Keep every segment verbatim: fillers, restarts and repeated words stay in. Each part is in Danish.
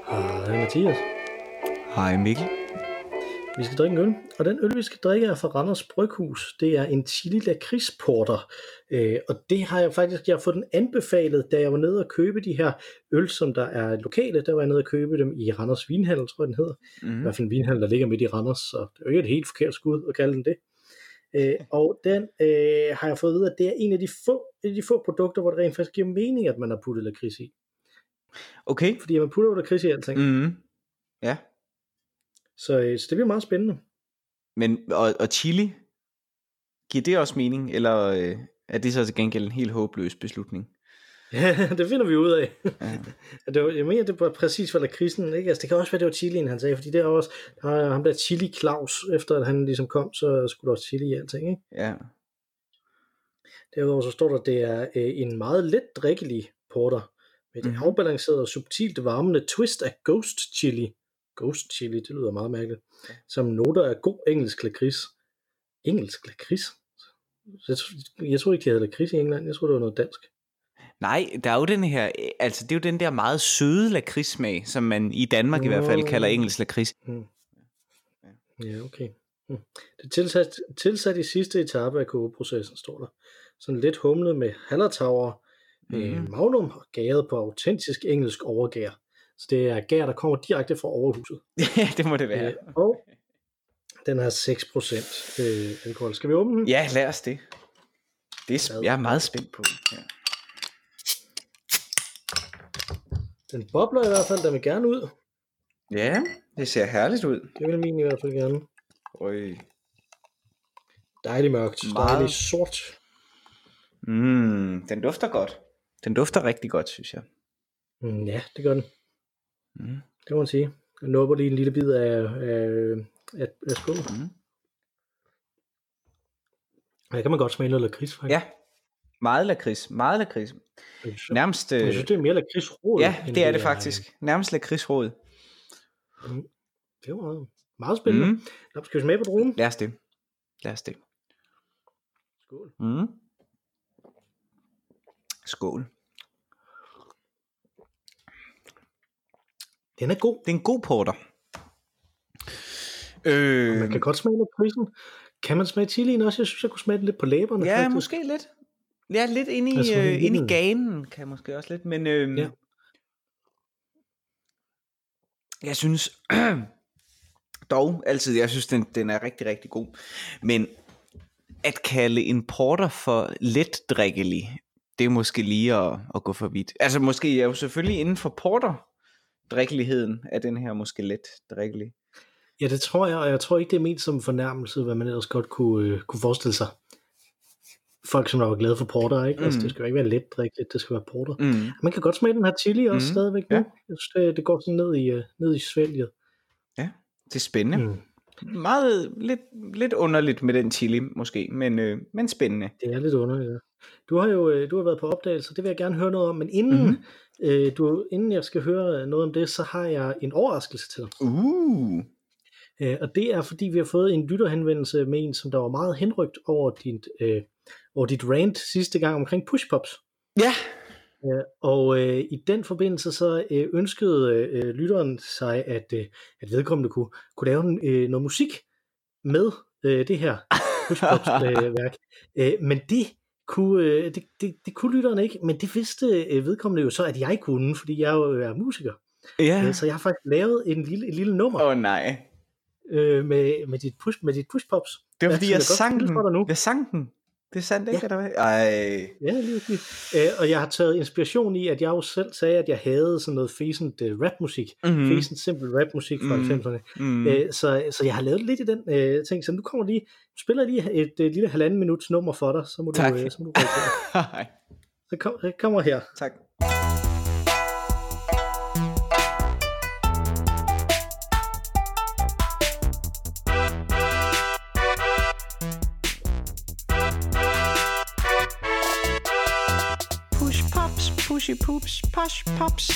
Hej Mathias. Hej Mikkel. Vi skal drikke en øl, og den øl vi skal drikke er fra Randers Bryghus. Det er en chili lakrids porter, øh, og det har jeg faktisk jeg har fået den anbefalet, da jeg var nede og købe de her øl, som der er lokale. Der var jeg nede og købe dem i Randers Vinhandel, tror jeg den hedder. Mm. I hvert fald en vinhandel, der ligger midt i Randers, så det er jo ikke et helt forkert skud at kalde den det. Øh, og den øh, har jeg fået at vide, at det er en af de få, af de få produkter, hvor det rent faktisk giver mening, at man har puttet lakrids i. Okay. Fordi man putter jo lakrids i alting. Mm. Ja. Så, så det bliver meget spændende. Men, og, og chili, giver det også mening, eller øh, er det så til gengæld en helt håbløs beslutning? Ja, det finder vi ud af. Ja. Det var, jeg mener, det var præcis for lakridsen, ikke? Altså, det kan også være, det var chilien, han sagde, fordi det er også, der er ham der Chili Claus, efter at han ligesom kom, så skulle der også chili i alting, ikke? Ja. Derudover så står der, at det er øh, en meget let drikkelig porter, med et mm. afbalanceret og subtilt varmende twist af ghost chili. Ghost chili, det lyder meget mærkeligt. Ja. Som noter af god engelsk lakrids. Engelsk lakrids? Jeg, jeg tror ikke, de havde lakrids i England. Jeg tror, det var noget dansk. Nej, der er jo den her, altså det er jo den der meget søde lakridssmag, som man i Danmark oh. i hvert fald kalder engelsk lakrids. Hmm. Ja, okay. Hmm. Det er tilsat, tilsat i sidste etape af kogeprocessen, står der. Sådan lidt humlet med Hallertauer, mm. øh, Magnum og gæret på autentisk engelsk overgær. Så det er gær, der kommer direkte fra overhuset. Ja, det må det være. Øh, og den har seks procent øh, alkohol. Skal vi åbne den? Ja, lad os det. Det er, jeg er meget spændt på. Ja. Den bobler i hvert fald, den vil gerne ud. Ja, det ser herligt ud. Det vil min i hvert fald gerne. Øj. Dejligt mørkt, meget... dejligt sort. Mm, den dufter godt. Den dufter rigtig godt, synes jeg. Mm, ja, det gør den. Mm. Det må man sige. Jeg nupper lige en lille bid af, af, af, af skål. Mm. Her kan man godt smage noget lakrids, faktisk. Ja, meget lakrids. Meget lakrids. Nærmest... Jeg synes, det er mere lakridsrod. Ja, det er det faktisk. Nærmest lakridsrod. Mm. Det var meget, meget spændende. Mm. Nå, skal vi smage på druen? Lad os det. Lad os det. Skål. Mm. Skål. Den er god. Det er en god porter. Øh... Man kan godt smage lidt prisen. Kan man smage chilien også? Jeg synes, jeg kunne smage den lidt på læberne. Ja, faktisk. måske lidt. Ja, lidt inde i, altså, øh, inde i ganen, kan jeg måske også lidt. Men øh, ja. Jeg synes dog altid, jeg synes, den, den er rigtig, rigtig god. Men at kalde en porter for let drikkelig, det er måske lige at, at gå for vidt. Altså måske er jo selvfølgelig inden for porter drikkeligheden er den her måske let drikkelig. Ja, det tror jeg, og jeg tror ikke, det er ment som fornærmelse, hvad man ellers godt kunne, øh, kunne forestille sig. Folk, som der var glade for porter, ikke? Mm. Altså, det skal jo ikke være let drikkeligt, det skal være porter. Mm. Man kan godt smage den her chili også mm. stadigvæk nu. Ja. Jeg synes, det, det går sådan ned i, uh, ned i svælget. Ja, det er spændende. Mm. Meget, lidt, lidt underligt med den chili, måske, men, øh, men spændende. Det er lidt underligt, ja. Du har jo øh, du har været på opdagelse, det vil jeg gerne høre noget om, men inden, mm-hmm. øh, du, inden jeg skal høre noget om det, så har jeg en overraskelse til dig. Uh. Øh, og det er, fordi vi har fået en lytterhenvendelse med en, som der var meget henrygt over dit, øh, over dit rant sidste gang omkring pushpops. Ja. Øh, og øh, i den forbindelse så øh, ønskede øh, lytteren sig, at, øh, at vedkommende kunne, kunne lave øh, noget musik med øh, det her pushpops-værk. øh, men det kunne, øh, det, det, det kunne lytteren ikke, men det vidste øh, vedkommende jo så, at jeg kunne, fordi jeg jo er musiker. Ja. Øh, så jeg har faktisk lavet en lille, et lille nummer. Åh oh, nej. Øh, med, med dit push, med dit pushpops. Det var fordi jeg, jeg sang den. Jeg sang den. Det er sandt, ikke? Ja. Eller hvad? Ej. Ja, lige lige. Øh, og jeg har taget inspiration i, at jeg jo selv sagde, at jeg havde sådan noget fæsent uh, rapmusik. Mm-hmm. Fæsent simpel rapmusik fra mm-hmm. halvfemserne. Mm-hmm. Øh, så, så jeg har lavet lidt i den uh, ting. Så nu kommer lige, spiller lige et uh, lille halvanden minuts nummer for dig, så må tak. du, uh, så må du reagere. Så kom, det kommer her. Tak. Pushy poops, posh pops.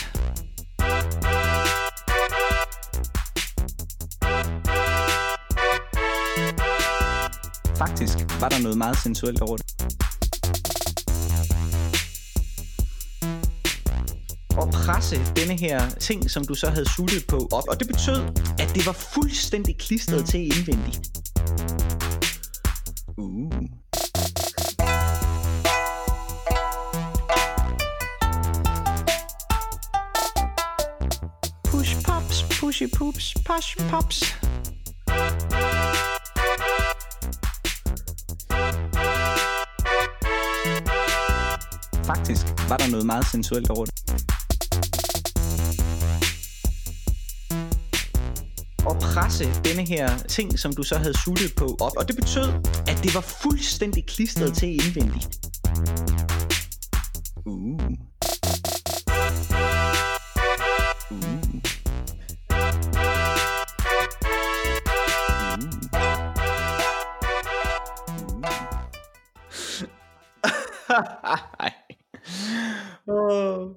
Faktisk var der noget meget sensuelt over det. Og presse denne her ting, som du så havde suttet på op. Og det betød, at det var fuldstændig klistret til indvendigt. Uh. Push pops, pushy poops, posh pops. Faktisk var der noget meget sensuelt over det. Og presse denne her ting, som du så havde suttet på op. Og det betød, at det var fuldstændig klistret til indvendigt. Uh. Ej. Oh.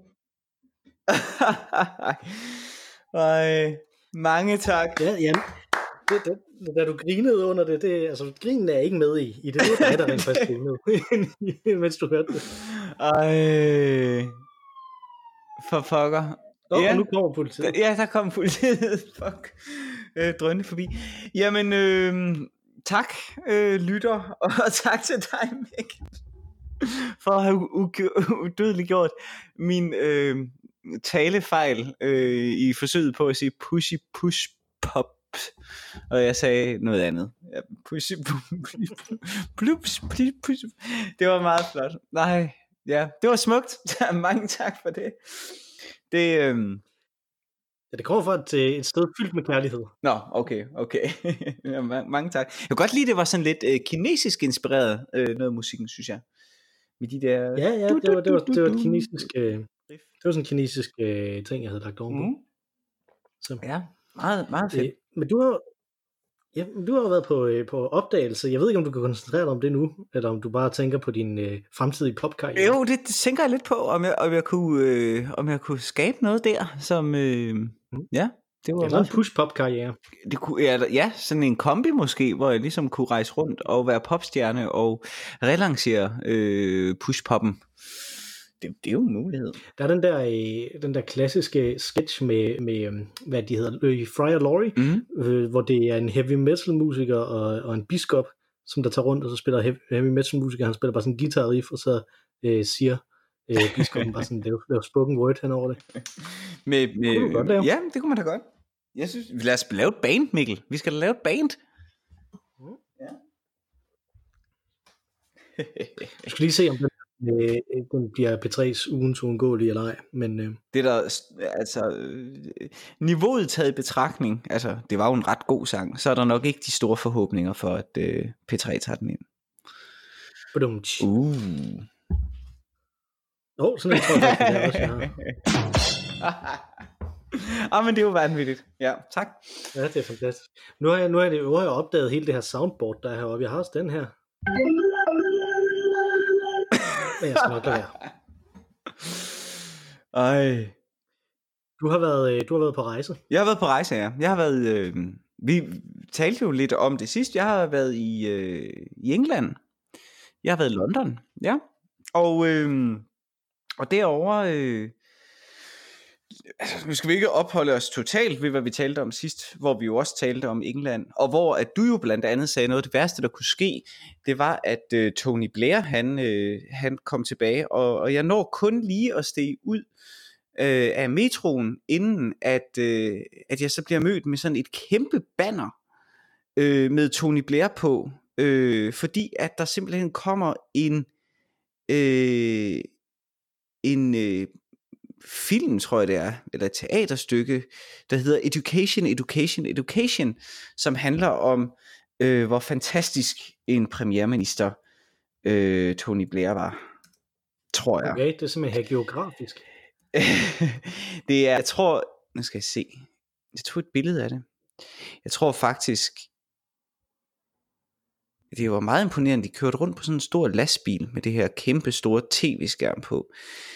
Ej. Mange tak. Ja, jamen, det, det, da du grinede under det, det altså grinen er ikke med i, i det, det er der rent faktisk grinede, mens du hørte det. Ej. For pokker. Oh, ja. Og nu kommer politiet. Ja, der kom politiet. Fuck. Øh, drønne forbi. Jamen, øh, tak, øh, lytter, og tak til dig, Mikkel, for at have u- udødeliggjort min øh, talefejl øh, i forsøget på at sige pushy push pop, og jeg sagde noget andet. Ja, pushy plups, plups. Det var meget flot. Nej, ja, det var smukt. Mange tak for det. Det øh... Ja, det kommer fra et, et sted fyldt med kærlighed. Nå, okay, okay. Ja, mange tak. Jeg kunne godt lide, det var sådan lidt øh, kinesisk inspireret, øh, noget af musikken, synes jeg. Med de der... Ja, ja, det var, det var, det var et kinesisk... Øh, det var sådan en kinesisk øh, ting, jeg havde lagt ovenpå. Mm. Så. Ja, meget, meget fedt. Øh, men du har, ja, du har jo været på, øh, på opdagelse. Jeg ved ikke, om du kan koncentrere dig om det nu, eller om du bare tænker på din øh, fremtidige popkarriere. Jo, det, det tænker jeg lidt på, om jeg, om jeg, kunne, øh, om jeg kunne skabe noget der, som... Øh, mm. Ja, det var... Det var en push-pop-karriere. Det kunne, ja, ja, sådan en kombi måske, hvor jeg ligesom kunne rejse rundt og være popstjerne og relancere øh, push-poppen. Det, det er jo en mulighed. Der er den der, øh, den der klassiske sketch med, med hvad de hedder, Louis Fry og Laurie, mm. øh, hvor det er en heavy metal musiker og, og en biskop, som der tager rundt, og så spiller heavy, heavy metal musiker, han spiller bare sådan en guitar riff, og så øh, siger øh, biskoppen bare sådan, det er spoken word hen over det. Med, med, det kunne godt, ja, det kunne man da godt. Jeg synes, lad os lave et band, Mikkel. Vi skal lave et band. Mm. Ja. Jeg skal lige se, om den, øh, den bliver P tre's ugens uundgåelige eller ej. Men, øh... det der, altså, øh, niveauet taget i betragtning, altså, det var jo en ret god sang, så er der nok ikke de store forhåbninger for, at øh, P tre tager den ind. Badumtsch. Uh. Åh, oh, sådan en tror jeg, det er også, jeg har. Ah, men det er jo vanvittigt. Ja, tak. Ja, det er fantastisk. Nu har jeg, nu har jeg, nu har jeg opdaget hele det her soundboard, der er heroppe. Jeg har også den her. Men jeg skal nok lade være. Ej. Du har været, du har været på rejse. Jeg har været på rejse, ja. Jeg har været, øh, vi talte jo lidt om det sidst. Jeg har været i, øh, i England. Jeg har været i London, ja. Og, øh, og derovre... Øh, altså, nu skal vi ikke opholde os totalt ved, hvad vi talte om sidst, hvor vi jo også talte om England, og hvor at du jo blandt andet sagde noget af det værste, der kunne ske, det var, at øh, Tony Blair, han, øh, han kom tilbage, og, og jeg når kun lige at stige ud øh, af metroen, inden at, øh, at jeg så bliver mødt med sådan et kæmpe banner øh, med Tony Blair på, øh, fordi at der simpelthen kommer en øh, en øh, film, tror jeg det er, eller et teaterstykke, der hedder Education, Education, Education, som handler om, øh, hvor fantastisk en premierminister øh, Tony Blair var, tror jeg. Okay, det er simpelthen geografisk. Det er, jeg tror, nu skal jeg se, jeg tog et billede af det. Jeg tror faktisk, det var meget imponerende, de kørte rundt på sådan en stor lastbil, med det her kæmpe store tv-skærm på.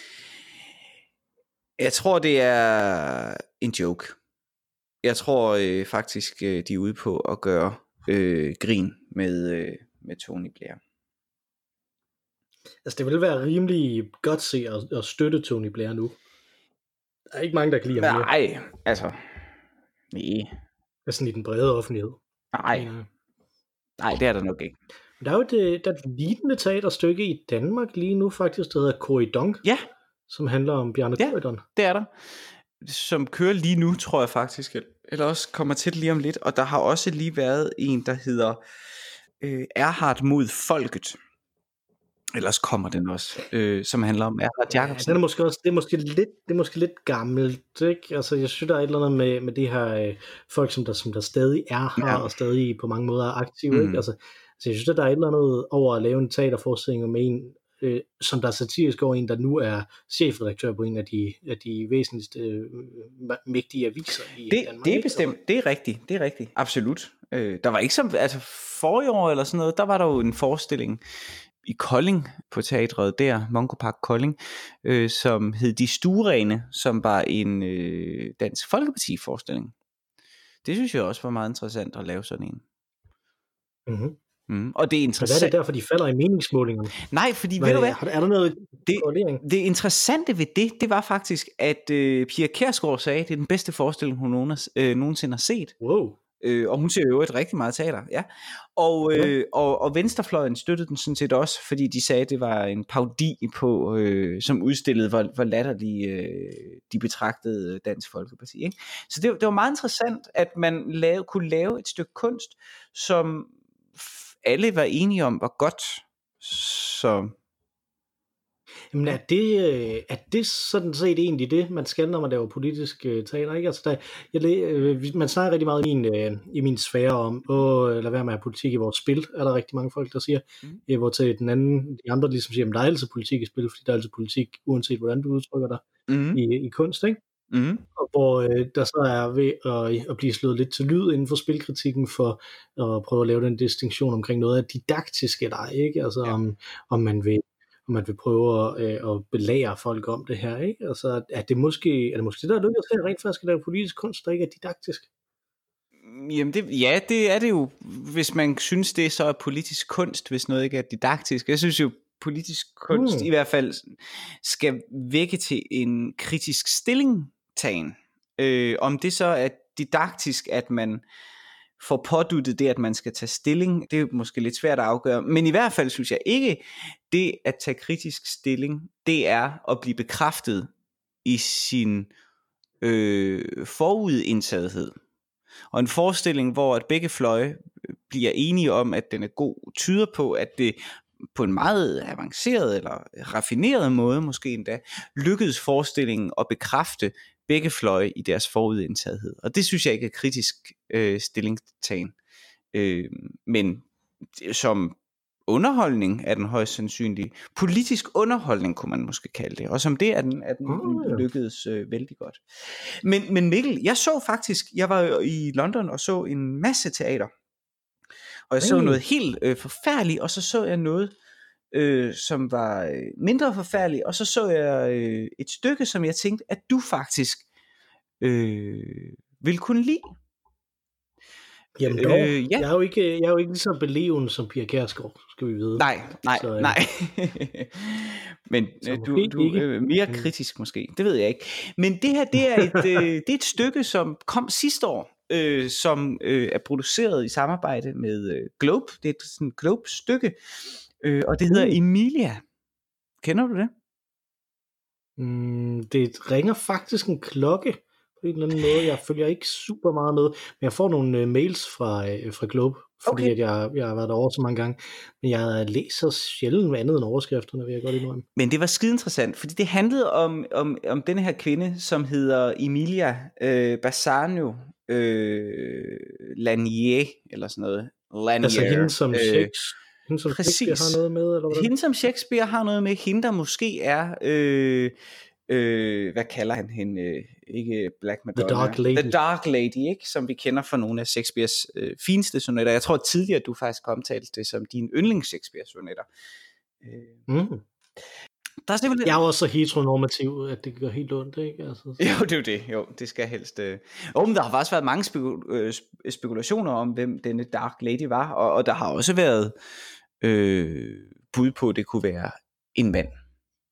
Jeg tror, det er en joke. Jeg tror øh, faktisk, øh, de er ude på at gøre øh, grin med, øh, med Tony Blair. Altså, det vil være rimelig godt se at, at støtte Tony Blair nu. Der er ikke mange, der kan lide ham mere. Nej, altså, nej, Altså i den brede offentlighed. nej, mener jeg. nej, det er der nok ikke. Men der er jo et, øh, der er et lignende teaterstykke i Danmark lige nu faktisk, der hedder Corydon, Ja, som handler om Bjarne Ja. Corydon. det er der. Som kører lige nu, tror jeg faktisk. Eller også kommer til det lige om lidt. Og der har også lige været en, der hedder øh, Erhard mod folket. Ellers kommer den også, øh, som handler om Erhard Ja, Jacobsen. den er måske også, det er måske lidt, det er måske lidt gammelt, ikke? Altså, jeg synes, der er et eller andet med, med de her øh, folk, som der, som der stadig er her, Ja. og stadig på mange måder er aktive, Mm. ikke? Altså, altså, jeg synes, at der er et eller andet over at lave en teaterforestilling med en, øh, som der er satirisk over en, der nu er chefredaktør på en af de, af de væsentligste øh, mægtige aviser i Det, Danmark. det er ikke? bestemt, det er rigtigt, det er rigtigt, absolut. Øh, der var ikke som, altså forrige år eller sådan noget, der var der jo en forestilling i Kolding på teatret der, Monko Park Kolding, øh, som hed De Stuerene, som var en øh, Dansk Folkeparti forestilling. Det synes jeg også var meget interessant at lave sådan en. Mm-hmm. Mm. Og det er Men hvad er interessant. det derfor, de falder i meningsmålingerne? Nej, fordi Hvad, ved du hvad? er, er der noget Det, korrelering? det interessante ved det, det var faktisk, at øh, Pia Kjærsgaard sagde, at det er den bedste forestilling, hun nogen, øh, nogensinde har set. Wow. Øh, og hun ser jo et rigtig meget teater, ja. Og, øh, og, og venstrefløjen støttede den sådan set også, fordi de sagde, at det var en parodi på, øh, som udstillede, hvor, hvor latterlige øh, de betragtede Dansk Folkeparti. Ikke? Så det, det var meget interessant, at man lave, kunne lave et stykke kunst, som alle var enige om var godt. Så Jamen er det, øh, er det sådan set egentlig det, man skal, når man laver politisk uh, teater, ikke? Altså der, jeg, uh, man snakker rigtig meget i min, uh, i min sfære om, åh, lad være med at have politik i vores spil, er der rigtig mange folk, der siger, mm. uh, hvor til den anden, de andre ligesom siger, at der er altid politik i spil, fordi der er altid politik, uanset hvordan du udtrykker dig mm. i, i kunst, ikke? Mm. Og hvor øh, der så er ved at, at blive slået lidt til lyd inden for spilkritikken for at prøve at lave den distinktion omkring noget af didaktisk eller ej, ikke? Altså ja. om, om man vil om man vil prøve at, øh, at belære folk om det her, ikke? Altså er det måske er det måske det der lykkes til rent faktisk at lave politisk kunst, der ikke er didaktisk? Jamen det, ja, det er det jo, hvis man synes det så er politisk kunst, hvis noget ikke er didaktisk. Jeg synes jo politisk kunst mm. i hvert fald skal vække til en kritisk stillingtagen. Øh, om det så er didaktisk, at man får påduttet det, at man skal tage stilling, det er måske lidt svært at afgøre, men i hvert fald synes jeg ikke, det at tage kritisk stilling, det er at blive bekræftet i sin øh, forudindtagethed. Og en forestilling, hvor at begge fløje bliver enige om, at den er god, tyder på, at det på en meget avanceret eller raffineret måde måske endda, lykkedes forestillingen at bekræfte begge fløje i deres forudindtagethed. Og det synes jeg ikke er kritisk øh, stillingtagen. Øh, men som underholdning er den højst sandsynlig. Politisk underholdning kunne man måske kalde det. Og som det er den, er den mm. lykkedes øh, vældig godt. Men, men Mikkel, jeg så faktisk, jeg var i London og så en masse teater. Og jeg så mm. noget helt øh, forfærdeligt, og så så jeg noget, øh, som var øh, mindre forfærdeligt, og så så jeg øh, et stykke, som jeg tænkte, at du faktisk øh, ville kunne lide. Jamen dog, øh, ja. jeg, er jo ikke, jeg er jo ikke lige så beleven som Pia Kjærsgaard, skal vi vide. Nej, nej, så, øh, nej. Men så du, du er øh, mere kritisk måske, det ved jeg ikke. Men det her, det er et, øh, det er et stykke, som kom sidste år, øh, som øh, er produceret i samarbejde med øh, Globe. Det er et sådan Globe-stykke, øh, og det hedder mm. Emilia. Kender du det? Mm, det ringer faktisk en klokke på en eller anden måde. Jeg følger ikke super meget med, men jeg får nogle uh, mails fra, uh, fra Globe, fordi okay. at jeg, jeg har været derovre så mange gange, men jeg læser sjældent andet end overskrifterne, vil jeg godt indrømme. Men det var skide interessant, fordi det handlede om, om, om den her kvinde, som hedder Emilia øh, Bassano øh, Lanier, eller sådan noget. Lanier. Altså hende som øh, Shakespeare, hende som Shakespeare har noget med, eller hvad? Hende som Shakespeare har noget med, hende der måske er... Øh, Øh, hvad kalder han hende? Øh, ikke Black Madonna. The Dark Lady. The Dark Lady, ikke? Som vi kender fra nogle af Shakespeares øh, fineste sonetter. Jeg tror tidligere, du faktisk omtalte det som din yndlings Shakespeare sonetter. Øh. Mm. Der er simpelthen... Jeg er også så heteronormativ, at det gør helt ondt, ikke? Altså. Jo, det er jo det. Jo, det skal helst... Øh... Oh, men der har faktisk været mange spekul- øh, spekulationer om, hvem denne Dark Lady var, og, og der har også været øh, bud på, at det kunne være en mand.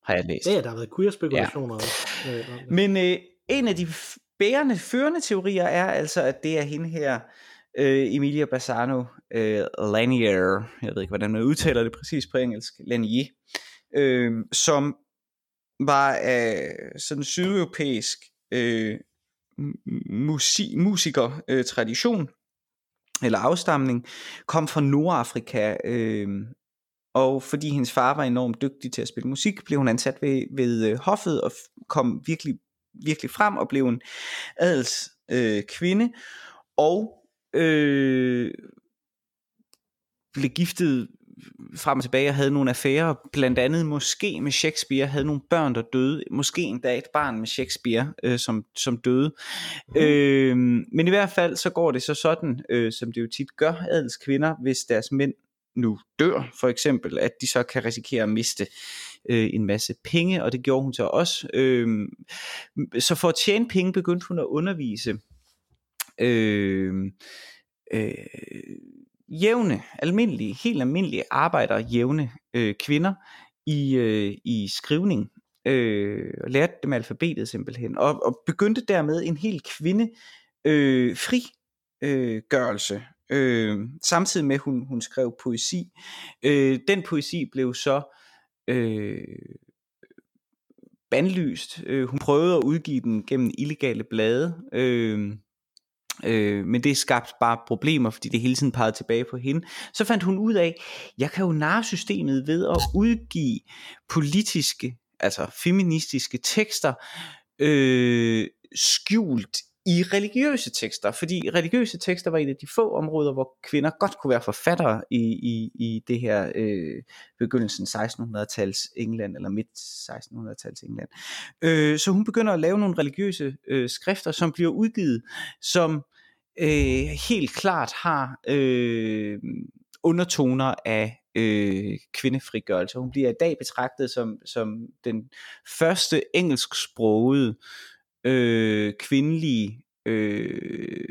har jeg læst. Ja, der har været queer-spekulationer også. Øh, om det. Men øh, en af de bærende, førende teorier er altså, at det er hende her, øh, Emilia Bassano øh, Lanier, jeg ved ikke, hvordan man udtaler det præcis på engelsk, Lanier, øh, som var af sådan sydeuropæisk øh, musik, musiker øh, tradition, eller afstamning, kom fra Nordafrika, øh, og fordi hendes far var enormt dygtig til at spille musik, blev hun ansat ved, ved øh, hoffet, og kom virkelig, virkelig frem, og blev en adels øh, kvinde, og øh, blev giftet frem og tilbage og havde nogle affærer, blandt andet måske med Shakespeare, havde nogle børn, der døde, måske endda et barn med Shakespeare, øh, som, som døde. Mm. Øh, men i hvert fald så går det så sådan, øh, som det jo tit gør, adelskvinder, hvis deres mænd nu dør, for eksempel, at de så kan risikere at miste øh, en masse penge, og det gjorde hun så også. Øh, så for at tjene penge, begyndte hun at undervise øh, øh, jævne, almindelige, helt almindelige arbejdere, jævne øh, kvinder i, øh, i skrivning, øh, og lærte dem alfabetet simpelthen, og, og begyndte dermed en helt kvinde øh, frigørelse, øh, samtidig med hun, hun skrev poesi. Øh, den poesi blev så øh, bandlyst. Øh, hun prøvede at udgive den gennem illegale blade, øh, Øh, men det skabte bare problemer, fordi det hele tiden pegede tilbage på hende. Så fandt hun ud af, jeg kan jo narre systemet ved at udgive politiske, altså feministiske tekster, øh, skjult i religiøse tekster, fordi religiøse tekster var et af de få områder, hvor kvinder godt kunne være forfattere i, i, i det her øh, begyndelsen sekstenhundrede-tals England, eller midt sekstenhundrede-tals England. Øh, så hun begynder at lave nogle religiøse øh, skrifter, som bliver udgivet, som øh, helt klart har øh, undertoner af øh, kvindefrigørelse. Hun bliver i dag betragtet som, som den første engelsksprogede Øh, kvindelige øh,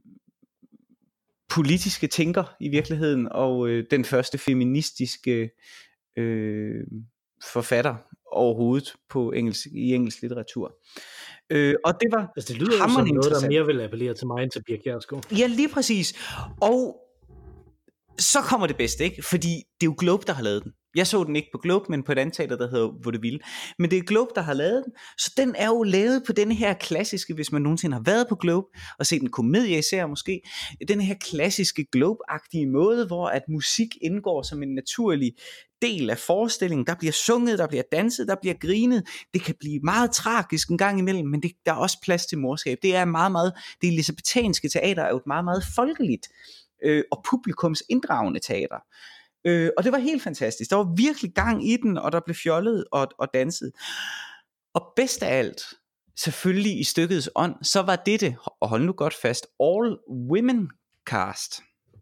politiske tænker i virkeligheden, og øh, den første feministiske øh, forfatter overhovedet på engelsk, i engelsk litteratur. Øh, og det var altså, det lyder jo som noget, der mere vil appellere til mig end til Pia Kjærsgaard. Ja, lige præcis. Og så kommer det bedste, ikke? Fordi det er jo Globe, der har lavet den. Jeg så den ikke på Globe, men på et andet teater, der hedder Vaudeville. Men det er Globe, der har lavet den. Så den er jo lavet på den her klassiske, hvis man nogensinde har været på Globe, og set en komedie især måske, den her klassiske Globe-agtige måde, hvor at musik indgår som en naturlig del af forestillingen. Der bliver sunget, der bliver danset, der bliver grinet. Det kan blive meget tragisk en gang imellem, men det, der er også plads til morskab. Det er meget, meget, det elisabethanske teater er jo et meget, meget folkeligt øh, og publikums inddragende teater. Øh, og det var helt fantastisk. Der var virkelig gang i den, og der blev fjollet og, og danset. Og bedst af alt, selvfølgelig i stykkets ånd, så var dette, og hold nu godt fast, all women cast.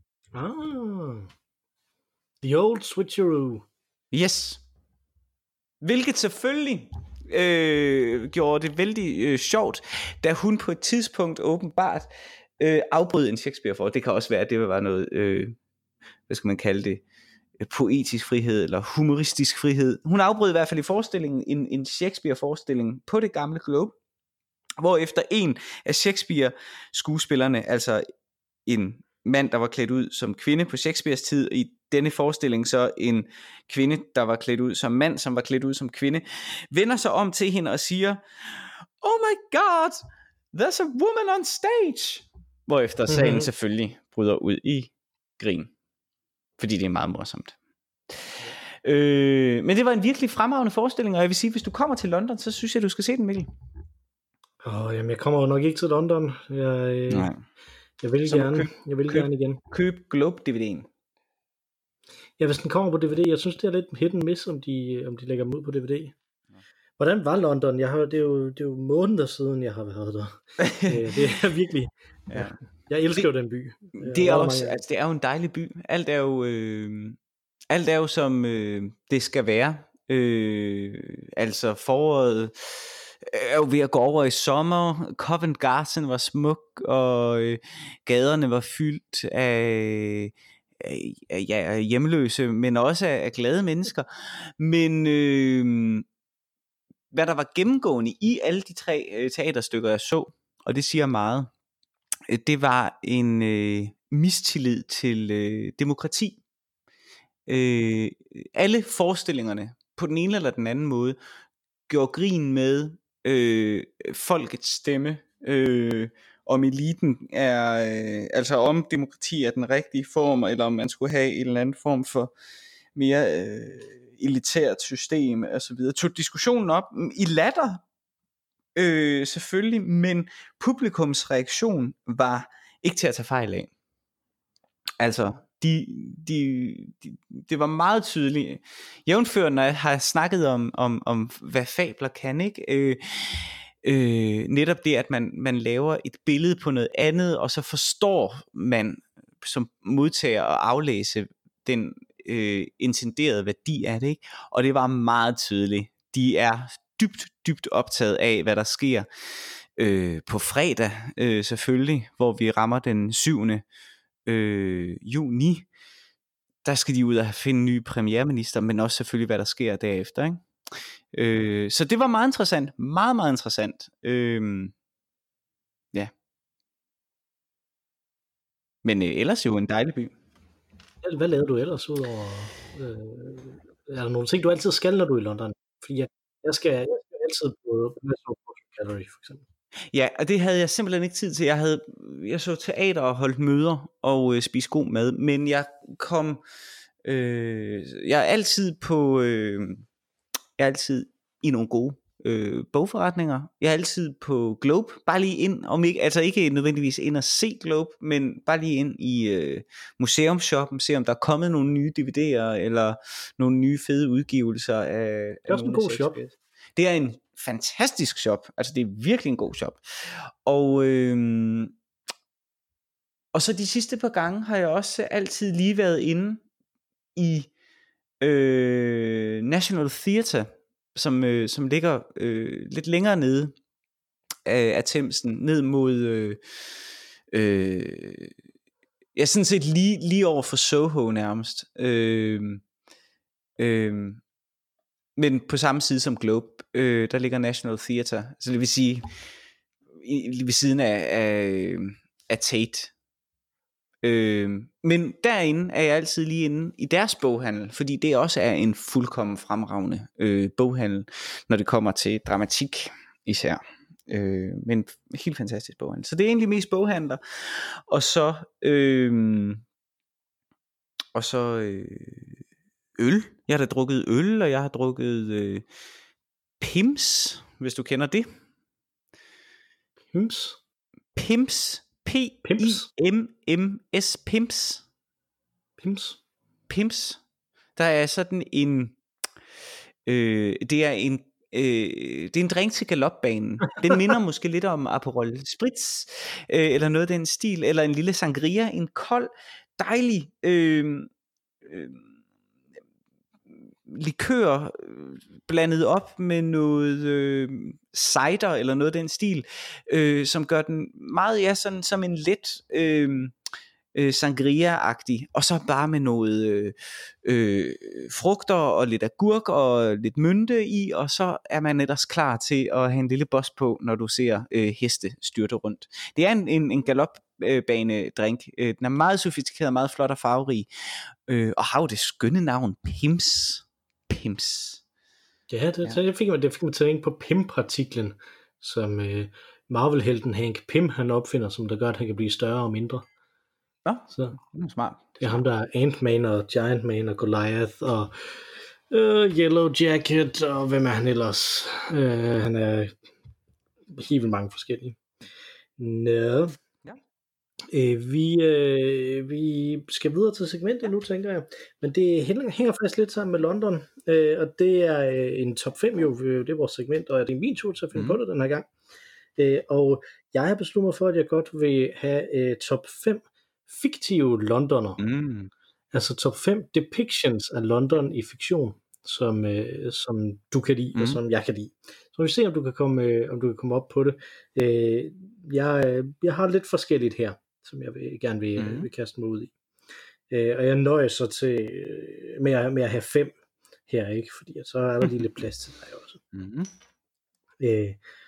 Ah, the old switcheroo. Yes. Hvilket selvfølgelig øh, gjorde det vældig øh, sjovt, da hun på et tidspunkt åbenbart øh, afbrød en Shakespeare for. Det kan også være, at det var noget, øh, hvad skal man kalde det, poetisk frihed eller humoristisk frihed. Hun afbrød i hvert fald i forestillingen en, en Shakespeare-forestilling på det gamle Globe, hvor efter en af Shakespeare-skuespillerne, altså en mand, der var klædt ud som kvinde på Shakespeares tid, i denne forestilling så en kvinde, der var klædt ud som mand, som var klædt ud som kvinde, vender sig om til hende og siger, oh my god, there's a woman on stage, hvorefter salen mm-hmm. selvfølgelig bryder ud i grin. Fordi det er meget morsomt. Øh, men det var en virkelig fremragende forestilling, og jeg vil sige, hvis du kommer til London, så synes jeg, du skal se den, Mikkel. Åh, oh, jamen jeg kommer jo nok ikke til London. Jeg, øh, Nej. jeg vil Så gerne, køb, jeg vil køb, gerne igen. Køb Globe-D V D'en. Ja, hvis den kommer på D V D, jeg synes det er lidt hit and miss, om de, om de lægger dem ud på D V D. Hvordan var London? Jeg har, det, er jo, det er jo måneder siden, jeg har været der. Det er virkelig... Ja. Jeg elsker det, jo den by. Det er, også, altså, det er jo en dejlig by. Alt er jo, øh, alt er jo som øh, det skal være. Øh, altså foråret er jo ved at gå over i sommer. Covent Garden var smuk, og øh, gaderne var fyldt af... Ja, hjemløse, men også af glade mennesker. Men øh, hvad der var gennemgående i alle de tre øh, teaterstykker, jeg så, og det siger meget, øh, det var en øh, mistillid til øh, demokrati. Øh, alle forestillingerne, på den ene eller den anden måde, gjorde grin med øh, folkets stemme, øh, om eliten er, øh, altså om demokrati er den rigtige form, eller om man skulle have en eller anden form for mere øh, elitært system og så videre. Tog diskussionen op i latter, øh, selvfølgelig, men publikums reaktion var ikke til at tage fejl af. Altså, de, de, de, det var meget tydeligt. Jævnfør, når jeg har snakket om, om, om hvad fabler kan, ikke? Øh, øh, netop det, at man, man laver et billede på noget andet, og så forstår man som modtager at aflæse den øh, intenderede værdi af det, ikke? Og det var meget tydeligt. De er dybt, dybt optaget af, hvad der sker øh, på fredag, øh, selvfølgelig, hvor vi rammer den syvende Øh, juni. Der skal de ud og finde en ny premierminister, men også selvfølgelig hvad der sker derefter, ikke? Øh, så det var meget interessant, meget meget interessant. Øh, ja. Men øh, ellers jo en dejlig by. Hvad lavede du ellers udover? Øh, er der nogle ting du altid skal, når du er i London? Fordi jeg, jeg, skal, jeg skal altid på National Portrait Gallery for eksempel. Ja, og det havde jeg simpelthen ikke tid til. Jeg havde, jeg så teater og holdt møder og øh, spiste god mad, men jeg kom, øh, jeg er altid på, øh, jeg er altid i nogle gode øh, bogforretninger. Jeg er altid på Globe, bare lige ind, om ikke, altså ikke nødvendigvis ind og se Globe, men bare lige ind i øh, museumshoppen, se om der er kommet nogle nye D V D'er eller nogle nye fede udgivelser af. Det er også en god shop. Det er en fantastisk shop, altså det er virkelig en god shop. Og øh, og så de sidste par gange har jeg også altid lige været inde i øh, National Theatre, som øh, som ligger øh, lidt længere nede af, af Themsen, ned mod øh, øh, ja, sådan set lige lige over for Soho nærmest. Øh, øh, Men på samme side som Globe, øh, der ligger National Theatre, så det vil sige i, ved siden af, af, af Tate. Øh, men derinde er jeg altid lige inde i deres boghandel, fordi det også er en fuldkommen fremragende øh, boghandel, når det kommer til dramatik især. Øh, men helt fantastisk boghandel. Så det er egentlig mest boghandler, og så øh, og så øh, øl. Jeg har da drukket øl, og jeg har drukket øh, Pims, hvis du kender det. Pims? Pims. P I M M S. Pims. Pims? Pims. Der er sådan en, øh, det er en, øh, det er en drink til galopbanen. Den minder måske lidt om Aperol Spritz, øh, eller noget af den stil, eller en lille sangria, en kold, dejlig, øh, øh, likør blandet op med noget øh, cider eller noget af den stil, øh, som gør den meget, ja, sådan som en let øh, øh, sangria-agtig, og så bare med noget øh, øh, frugter og lidt agurk og lidt mynte i, og så er man ellers klar til at have en lille boss på, når du ser øh, heste styrte rundt. Det er en, en, en galopbanedrink. Øh, den er meget sofistikeret, meget flot og farverig, øh, og har jo det skønne navn Pims. Pims. Ja, det, ja. det fik man, det fik man til at tænke på Pym-partiklen, som øh, Marvel-helten Hank Pym han opfinder, som der gør, at han kan blive større og mindre. Ja, så det er smart. Det er ham, der er Ant-Man og Giant Man og Goliath og øh, Yellow Jacket, og hvem er han ellers? Øh, han er helt vildt mange forskellige. Nå. Øh, vi, øh, vi skal videre til segmentet nu, tænker jeg. Men det hænger faktisk lidt sammen med London. Øh, og det er øh, en top fem, jo. Det er vores segment, og det er min tur til at finde mm. på det den her gang. Øh, og jeg har besluttet mig for, at jeg godt vil have øh, top fem fiktive Londoner. Mm. Altså top fem depictions af London i fiktion, som, øh, som du kan lide, mm. og som jeg kan lide. Så vi ser, om du kan komme, øh, om du kan komme op på det. Øh, jeg, jeg har lidt forskelligt her, som jeg vil, gerne vil, mm. vil kaste mig ud i. Øh, og jeg nøjer så til med at, med at have fem her, ikke? Fordi så er der lige lidt plads til dig også. Mm. Øh,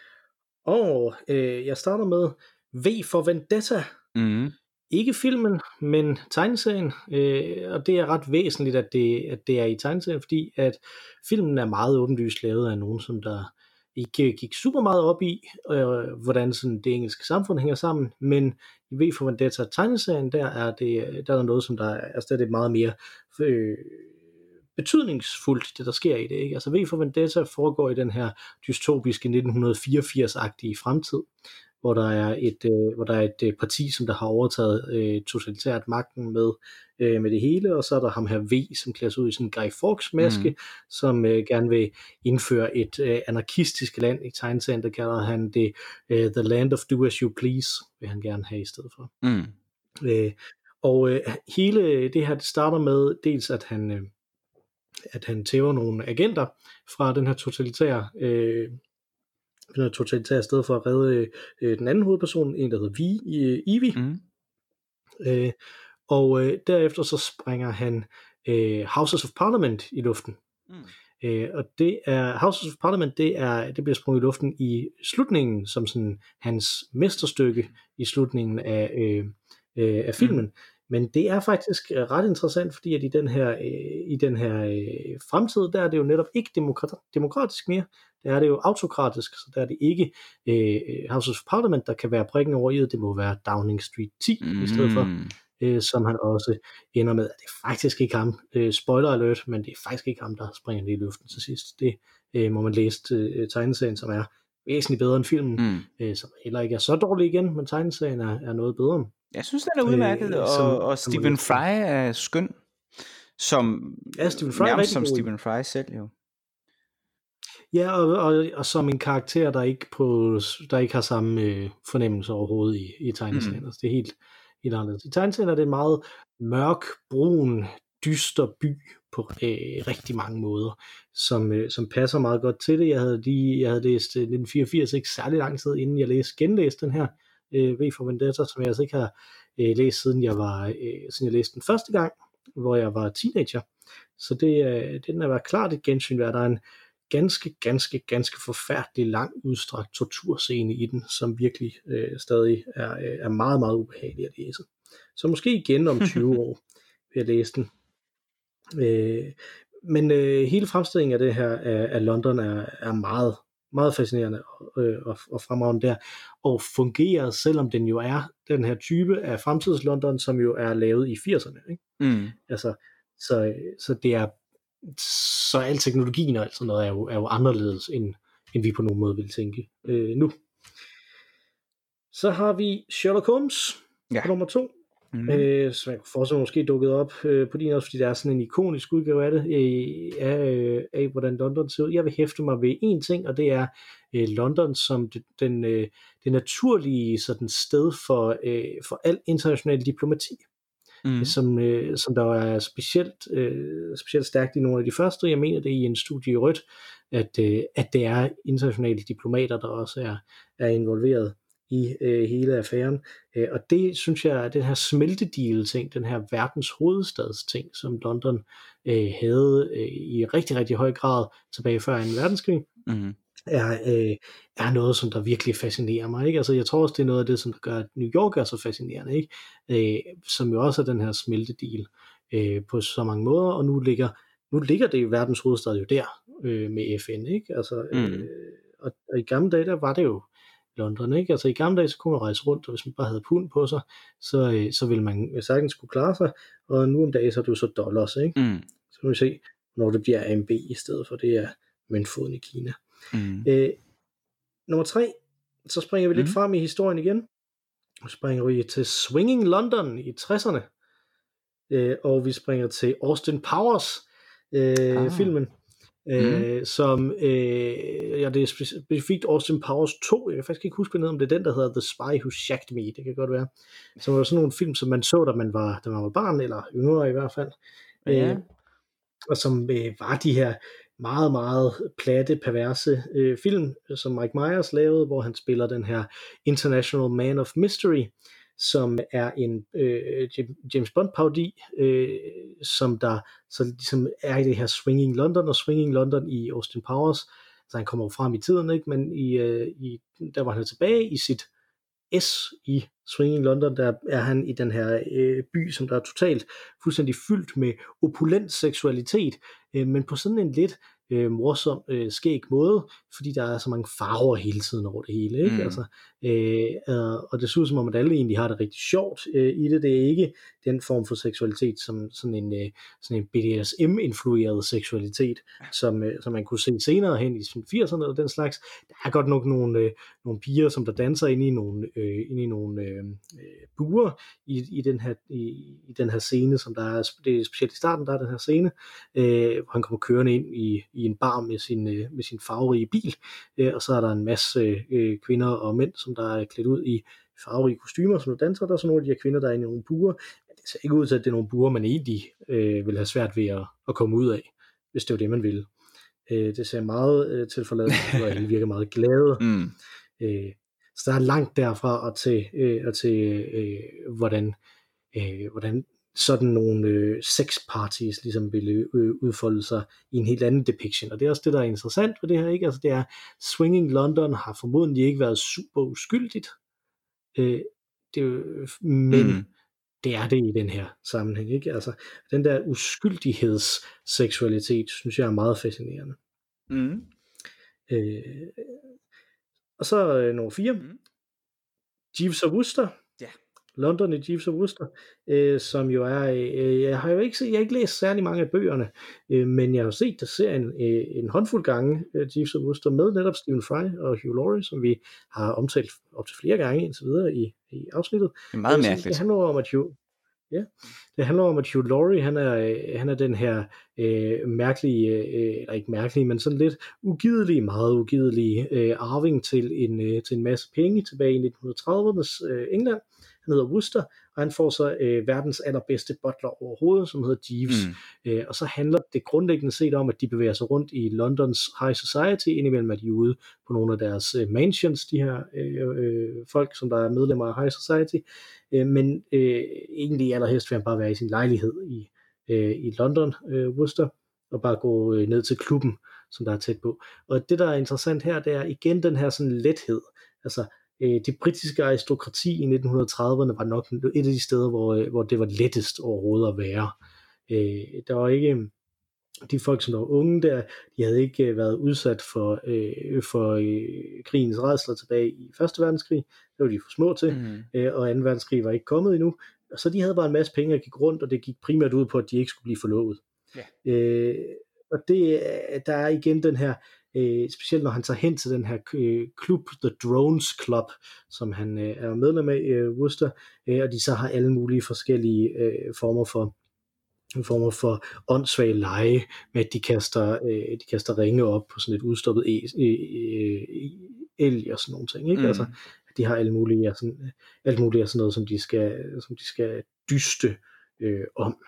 og øh, jeg starter med V for Vendetta. Mm. Ikke filmen, men tegneserien, øh, og det er ret væsentligt, at det, at det er i tegneserien, fordi at filmen er meget åbenlyst lavet af nogen, som der ikke gik super meget op i, øh, hvordan sådan det engelske samfund hænger sammen, men i V for Vendetta tegneserien, der er, det, der er der noget, som der er stadig meget mere øh, betydningsfuldt, det der sker i det. Ikke? Altså V for Vendetta foregår i den her dystopiske nitten fireogfirs-agtige fremtid, hvor der er et, øh, hvor der er et øh, parti, som der har overtaget øh, totalitært magten med, øh, med det hele, og så er der ham her V, som klæder sig ud i sådan en Guy Fawkes-maske, mm. som øh, gerne vil indføre et øh, anarkistisk land. I tegneserien, der kalder han det øh, The Land of Do As You Please, vil han gerne have i stedet for. Mm. Øh, og øh, hele det her, det starter med dels, at han, øh, at han tæver nogle agenter fra den her totalitære øh, den totalitære sted for at redde øh, den anden hovedperson, en der hedder Vi, øh, Evie. Mm. Øh, og øh, derefter så springer han øh, Houses of Parliament i luften. Mm. Øh, og det er Houses of Parliament, det er det bliver sprunget i luften i slutningen, som sådan hans mesterstykke i slutningen af øh, øh, af filmen. Mm. Men det er faktisk ret interessant, fordi at i den her, øh, i den her øh, fremtid, der er det jo netop ikke demokrat- demokratisk mere. Der er det jo autokratisk, så der er det ikke øh, House of Parliament, der kan være prikken over i, det må være Downing Street ti mm. i stedet for, øh, som han også ender med. Det er faktisk ikke ham, øh, spoiler alert, men det er faktisk ikke ham, der springer det i luften til sidst. Det øh, må man læse til øh, tegneserien, som er væsentligt bedre end filmen, mm. øh, som heller ikke er så dårlig igen, men tegneserien er, er noget bedre. Jeg synes, den er udmærket, øh, og, som, og Stephen Fry er skøn, som, ja, Stephen Fry er som Stephen Fry selv jo. Ja, og, og, og som en karakter, der ikke, på, der ikke har samme øh, fornemmelse overhovedet i, i tegneserien. Mm. Altså, det er helt, helt anderledes. I tegneserien er det en meget mørk, brun, dyster by på øh, rigtig mange måder, som, øh, som passer meget godt til det. Jeg havde, lige, jeg havde læst øh, nitten fireogfirs ikke særlig lang tid, inden jeg læste, genlæste den her øh, V for Vendetta, som jeg altså ikke har øh, læst, siden jeg, var, øh, siden jeg læste den første gang, hvor jeg var teenager. Så det, øh, den er været klart et gensyn, hvor der er en ganske, ganske, ganske forfærdelig lang udstrakt torturscene i den, som virkelig øh, stadig er, er meget, meget ubehagelig at læse. Så måske igen om tyve år vil jeg læse den. Øh, men øh, hele fremstillingen af det her af, af London er, er meget, meget fascinerende og, øh, og, og fremragende der, og fungerer, selvom den jo er den her type af fremtids London, som jo er lavet i firserne. Ikke? Mm. Altså, så, så det er så al teknologien og alt sådan noget er jo, er jo anderledes, end, end vi på nogen måde vil tænke øh, nu. Så har vi Sherlock Holmes ja. På nummer to. Mm. Øh, som jeg får så måske dukket op øh, på din også, fordi der er sådan en ikonisk udgave af det, øh, af, øh, af hvordan London ser ud. Jeg vil hæfte mig ved én ting, og det er øh, London som det, den, øh, det naturlige sådan sted for, øh, for al international diplomati. Mm. Som, øh, som der er specielt, øh, specielt stærkt i nogle af de første. Jeg mener det i en studie i Rødt, at, øh, at det er internationale diplomater, der også er, er involveret i øh, hele affæren. Øh, og det synes jeg er den her smeltedeal-ting, den her verdens hovedstads-ting, som London øh, havde øh, i rigtig, rigtig høj grad tilbage før anden verdenskrig. Mm. Er, øh, er noget, som der virkelig fascinerer mig. Ikke? Altså, jeg tror også, det er noget af det, som der gør, at New York er så fascinerende, ikke? Øh, som jo også er den her smeltedeal øh, på så mange måder, og nu ligger, nu ligger det i verdens hovedstad jo der øh, med F N. Ikke? Altså, øh, mm. og, og i gamle dage, der var det jo London. Ikke? Altså, i gamle dage, så kunne man rejse rundt, og hvis man bare havde pund på sig, så, øh, så ville man sagtens kunne klare sig, og nu om dagen, så er det jo så dollars. Ikke? Mm. Så kan vi se, når det bliver A M B i stedet for, det er møntfoden i Kina. Mm. Øh, nummer tre, så springer vi lidt mm. frem i historien igen, og springer vi til Swinging London i tresserne, øh, og vi springer til Austin Powers øh, ah. filmen, øh, mm. som øh, ja, det er specifikt Austin Powers to. Jeg kan faktisk ikke huske, om det er den, der hedder The Spy Who Shagged Me. Det kan godt være. Så var der sådan nogle film, som man så, da man var, da man var barn, eller yngre i hvert fald, ja. øh, og som øh, var de her meget, meget platte, perverse øh, film, som Mike Myers lavede, hvor han spiller den her International Man of Mystery, som er en øh, James Bond-parodi, øh, som der så ligesom er i det her Swinging London, og Swinging London i Austin Powers så han kommer jo frem i tiden, ikke? Men i, øh, i, der var han tilbage i sit S i Swinging London, der er han i den her øh, by, som der er totalt fuldstændig fyldt med opulent seksualitet, øh, men på sådan en lidt øh, morsom, øh, skæg måde, fordi der er så mange farver hele tiden over det hele, ikke? Mm. Altså, øh, og det ser ud som om, at alle egentlig har det rigtig sjovt øh, i det. Det er ikke den form for seksualitet, som sådan en, øh, sådan en B D S M-influeret seksualitet, som, øh, som man kunne se senere hen i firserne eller den slags. Der er godt nok nogle, øh, nogle piger, som der danser ind i nogle, øh, ind i nogle øh, buer i, i, den her, i, i den her scene, som der er, det er specielt i starten, der er den her scene, øh, hvor han kommer kørende ind i, i en bar med sin, øh, med sin farverige bil, øh, og så er der en masse øh, kvinder og mænd, som der er klædt ud i farverige kostymer, som der danser. Der er så nogle af de her kvinder, der er inde i nogle buer. Men det ser ikke ud til, at det er nogle buer, man egentlig øh, vil have svært ved at, at komme ud af, hvis det var det, man ville. Øh, det ser meget øh, tilforladeligt, og alle virker meget glade. Mm. Øh, så der er langt derfra og til, øh, og til øh, hvordan, øh, hvordan sådan nogle øh, sex-parties ligesom ville øh, udfolde sig i en helt anden depiction. Og det er også det, der er interessant ved det her, ikke? Altså det er, Swinging London har formodentlig ikke været super uskyldigt, øh, det, men mm. det er det i den her sammenhæng, ikke? Altså den der uskyldighedsseksualitet, synes jeg er meget fascinerende. Mm. Øh, og så øh, nummer fire. Mm. Jeeves og Wooster. Ja. London i Jeeves og Wooster, øh, som jo er, øh, jeg har jo ikke set, jeg har ikke læst særlig mange af bøgerne, øh, men jeg har jo set der serien øh, en håndfuld gange, øh, Jeeves og Wooster, med netop Stephen Fry og Hugh Laurie, som vi har omtalt op til flere gange indtil videre i, i afsnittet. Det er meget mærkeligt. Det handler om, at Hugh, ja, det handler om, at Hugh Laurie, han er, han er den her øh, mærkelige, øh, eller ikke mærkelige, men sådan lidt ugidelige, meget ugidelige øh, arving til en, øh, til en masse penge tilbage i nitten tredivernes øh, England. Han hedder Wooster, og han får så øh, verdens allerbedste butler overhovedet, som hedder Jeeves. Mm. Øh, og så handler det grundlæggende set om, at de bevæger sig rundt i Londons high society, indimellem er de ude på nogle af deres øh, mansions, de her øh, øh, folk, som der er medlemmer af high society. Øh, men øh, egentlig allerhelst vil han bare være i sin lejlighed i, øh, i London, øh, Wooster, og bare gå øh, ned til klubben, som der er tæt på. Og det, der er interessant her, det er igen den her sådan lethed. Altså, det britiske aristokrati i nitten trediverne var nok et af de steder, hvor, hvor det var lettest overhovedet at være. Der var ikke, de folk, som der var unge der, de havde ikke været udsat for, for krigens rædsler tilbage i første verdenskrig. Det var de for små til, mm. og anden verdenskrig var ikke kommet endnu. Så de havde bare en masse penge, der gik rundt, og det gik primært ud på, at de ikke skulle blive forlovet. Yeah. Og det, der er igen den her, Øh, specielt når han tager hen til den her øh, klub, The Drones Club, som han øh, er medlem af, øh, Wooster, øh, og de så har alle mulige forskellige øh, former for former for åndssvage lege, med at de kaster, øh, de kaster ringe op på sådan et udstoppet e- e- e- elg og sådan nogle ting, ikke? Mm. Altså, de har alle mulige, sådan, alt muligt sådan noget, som de skal, som de skal dyste øh, om.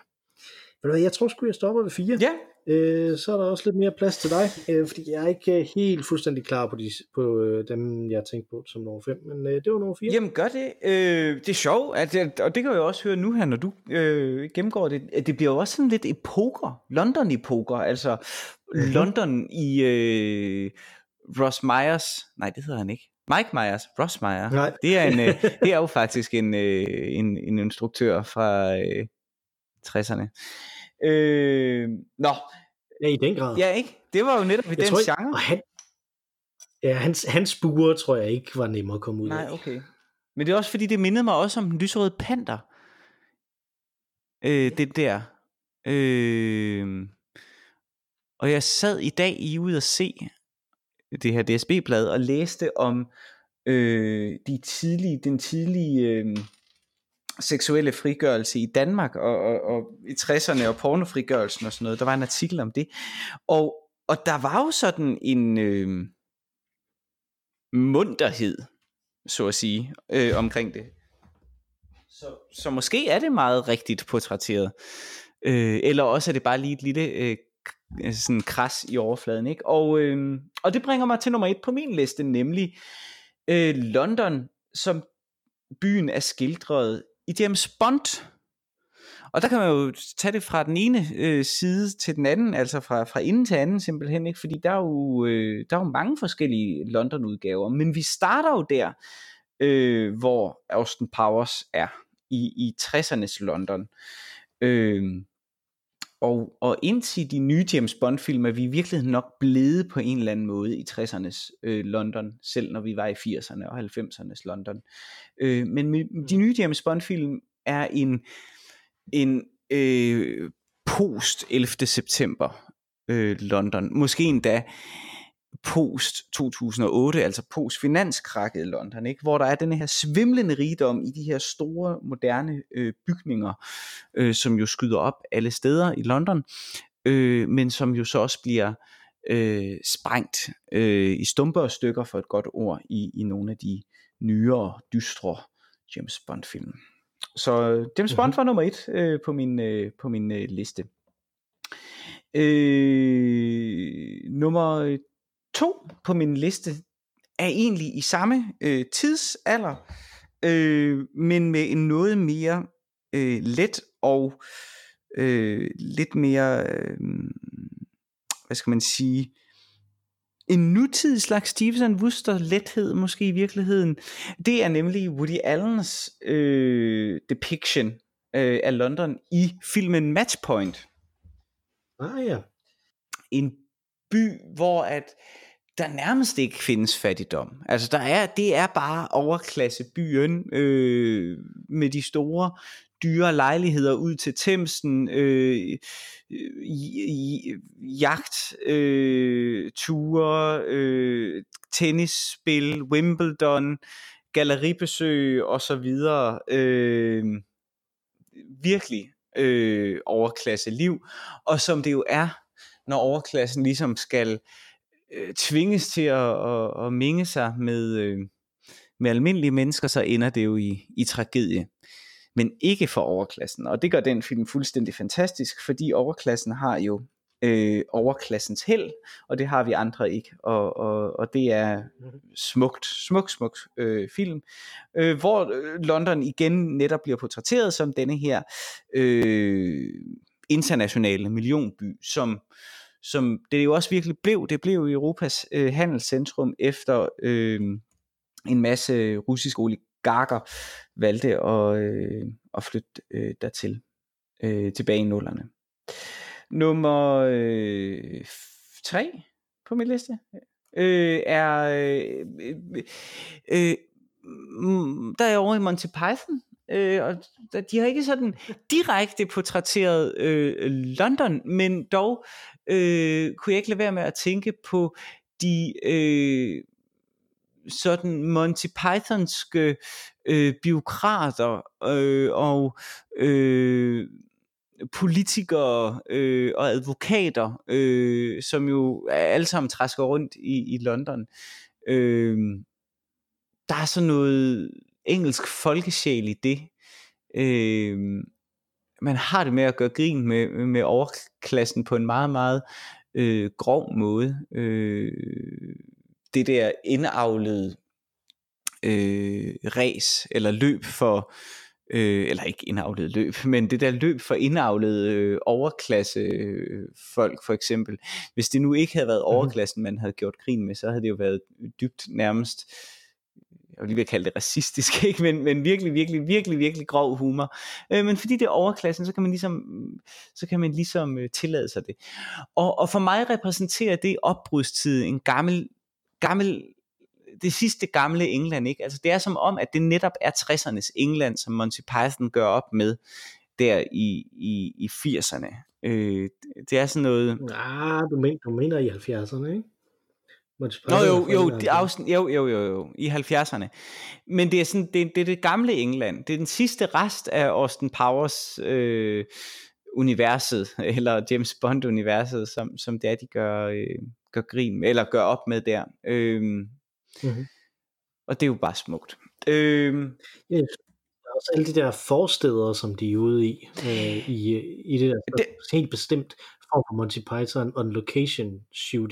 Jeg tror sgu, jeg stopper ved fire. Ja. Øh, så er der også lidt mere plads til dig, øh, fordi jeg er ikke helt fuldstændig klar på, de, på øh, dem, jeg tænkte på som nummer fem, men øh, det var nummer fire. Jamen gør det. Øh, det er sjovt, at det, og det kan jeg jo også høre nu her, når du øh, gennemgår det, at det bliver jo også sådan lidt epoker, London-epoker, altså mm-hmm. London i øh, Ross Myers, nej det hedder han ikke, Mike Myers, Ross Myers, nej. Det, er en, øh, det er jo faktisk en, øh, en, en instruktør fra øh, tresserne. Øh, nå. Ja, i den grad. Ja, ikke? Det var jo netop i jeg den tror, genre. Og han, ja, hans, hans buer tror jeg ikke var nemmere at komme ud Nej, af. Nej, okay. Men det er også fordi, det mindede mig også om den lyserøde panter. Øh, ja. Det der. Øh, og jeg sad i dag i ude at se det her D S B-blad og læste om øh, de tidlige, den tidlige øh, seksuelle frigørelse i Danmark og, og, og i tresserne og pornofrigørelsen og sådan noget. Der var en artikel om det. Og, og der var jo sådan en øh, munterhed, så at sige, øh, omkring det. Så, så måske er det meget rigtigt portrætteret. Øh, eller også er det bare lige et lille øh, sådan kras i overfladen, ikke? Og, øh, og det bringer mig til nummer et på min liste, nemlig øh, London, som byen er skildret i James Bond. Og der kan man jo tage det fra den ene øh, side til den anden, altså fra, fra ende til anden simpelthen, ikke? Fordi der er jo, øh, der er jo mange forskellige London-udgaver, men vi starter jo der, øh, hvor Austin Powers er, i, i tressernes London. Øh, og, og indtil de nye James Bond-film er vi i virkeligheden nok blevet på en eller anden måde i tressernes øh, London, selv når vi var i firserne og halvfemsernes London. Øh, men de nye James Bond-film er en en øh, post ellevte september øh, London, måske endda post to tusind og otte, altså post finanskrakket London, ikke? Hvor der er den her svimlende rigdom i de her store moderne øh, bygninger, øh, som jo skyder op alle steder i London, øh, men som jo så også bliver øh, sprængt øh, i stumper og stykker, for et godt ord, i, i nogle af de nyere, dystre James Bond film. Så James Bond var nummer et øh, på min, øh, på min øh, liste. Øh, nummer to på min liste er egentlig i samme øh, tidsalder, øh, men med en noget mere øh, let og øh, lidt mere, øh, hvad skal man sige, en nutidig slags Stevenson Wooster lethed måske i virkeligheden. Det er nemlig Woody Allens øh, depiction øh, af London i filmen Matchpoint. Ah ja. En by, hvor at der nærmest ikke findes fattigdom. Altså der er, det er bare overklassebyen øh, med de store dyre lejligheder ud til Themsen, øh, jagt, øh, ture, øh, tennisspil, Wimbledon, galleribesøg og så videre. Øh, virkelig øh, overklasse liv, og som det jo er, når overklassen ligesom skal øh, tvinges til at, at, at minge sig med, øh, med almindelige mennesker, så ender det jo i, i tragedie. Men ikke for overklassen, og det gør den film fuldstændig fantastisk, fordi overklassen har jo øh, overklassens held, og det har vi andre ikke, og, og, og det er smukt, smuk, smuk øh, film, øh, hvor London igen netop bliver portrætteret som denne her øh, internationale millionby, som, som det jo også virkelig blev, det blev Europas øh, handelscentrum efter øh, en masse russiske oligarker valgte at, øh, at flytte øh, dertil øh, tilbage i nullerne. Nummer øh, tre på min liste øh, er øh, øh, der er over i Monty Python, øh, og de har ikke sådan direkte portrætteret øh, London, men dog øh, kunne jeg ikke lade være med at tænke på de øh, sådan Monty Pythonske øh, bureaukrater øh, og øh, politikere øh, og advokater, øh, som jo alle sammen træsker rundt i, i London. Øh, der er sådan noget engelsk folkesjæl i det. Øh, man har det med at gøre grin med, med overklassen på en meget, meget øh, grov måde. Øh, det der indavlede øh, ræs eller løb for øh, eller ikke indavlet løb, men det der løb for indavlede øh, overklasse øh, folk for eksempel, hvis det nu ikke havde været overklassen man havde gjort grin med, så havde det jo været dybt nærmest, jeg vil lige vil kalde det racistisk, ikke? Men, men virkelig, virkelig, virkelig, virkelig grov humor. Øh, men fordi det er overklassen, så kan man ligesom, så kan man ligesom øh, tillade sig det. Og, og for mig repræsenterer det opbrudstid, en gammel, gammel, det sidste gamle England, ikke? Altså det er som om, at det netop er tressernes England, som Monty Python gør op med der i, i, i firserne. Øh, det er sådan noget... Ah, du mener, du mener i halvfjerdserne, ikke? Nå jo, jo, det afsnit, jo, jo, jo, jo, i halvfjerdserne. Men det er sådan, det, det er det gamle England. Det er den sidste rest af Austin Powers øh, universet, eller James Bond universet, som, som det er, de gør, øh, gør grin med, eller gør op med der. Øh, mm-hmm. Og det er jo bare smukt. Øh, yes. Der er også alle de der forsteder, som de er ude i, øh, i, i det der det, helt bestemt form for Monty Python on location shooting.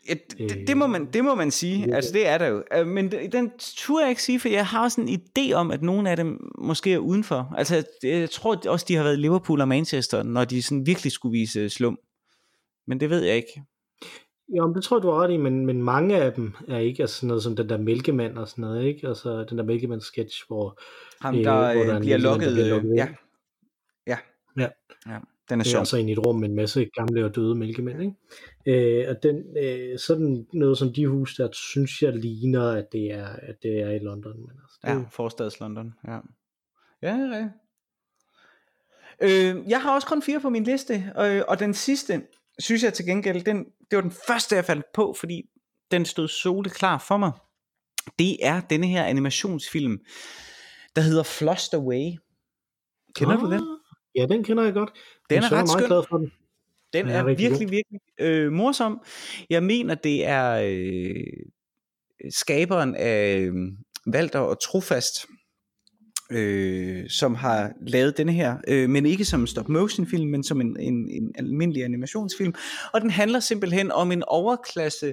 Ja, det, det, må man, det må man sige, altså det er der jo, men den turde jeg ikke sige, for jeg har sådan en idé om, at nogle af dem måske er udenfor, altså jeg tror også, de har været i Liverpool og Manchester, når de sådan virkelig skulle vise slum, men det ved jeg ikke. Jo, men det tror jeg, du har ret i, men, men mange af dem er ikke altså sådan noget som den der mælkemand og sådan noget, ikke? Altså den der mælkemand-sketch, hvor, Ham, der, øh, hvor der bliver lukket, der bliver lukket ja. Ja. Ja. Ja. Den er sjov. Det er altså ind i et rum med en masse gamle og døde mælkemænd, ikke? Øh, og den, øh, sådan noget som de hus der, synes jeg ligner, at det er, at det er i London. Men altså, det... Ja, forstads London, ja. Ja, ja, ja. Øh, jeg har også kun fire på min liste, og, og den sidste, synes jeg til gengæld, den, det var den første, jeg faldt på, fordi den stod soleklar for mig. Det er denne her animationsfilm, der hedder Flushed Away. Kender oh. du den? Ja, den kender jeg godt. Den er ret skøn. Glad for den. Den er, er virkelig, god. virkelig øh, morsom. Jeg mener, det er øh, skaberen af øh, Walter og Trofast, øh, som har lavet denne her, øh, men ikke som en stop-motion film, men som en, en, en almindelig animationsfilm. Og den handler simpelthen om en overklasse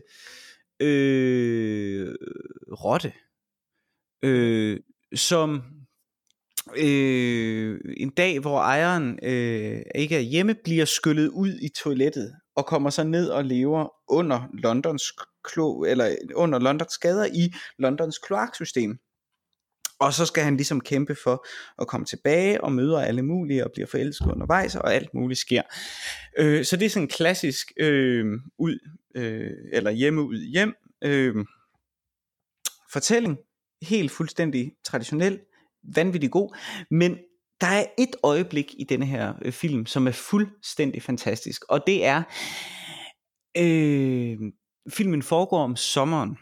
øh, rotte, øh, som... Øh, en dag hvor ejeren øh, ikke er hjemme, bliver skyllet ud i toilettet og kommer så ned og lever under Londons klo eller under Londons gader i Londons kloaksystem. Og så skal han ligesom kæmpe for at komme tilbage og møder alle mulige og bliver forelsket undervejs, og alt muligt sker. Øh, så det er sådan en klassisk øh, ud øh, eller hjemme ud hjem øh, fortælling, helt fuldstændig traditionel, vanvittig god, men der er et øjeblik i denne her øh, film, som er fuldstændig fantastisk, og det er øh, filmen foregår om sommeren,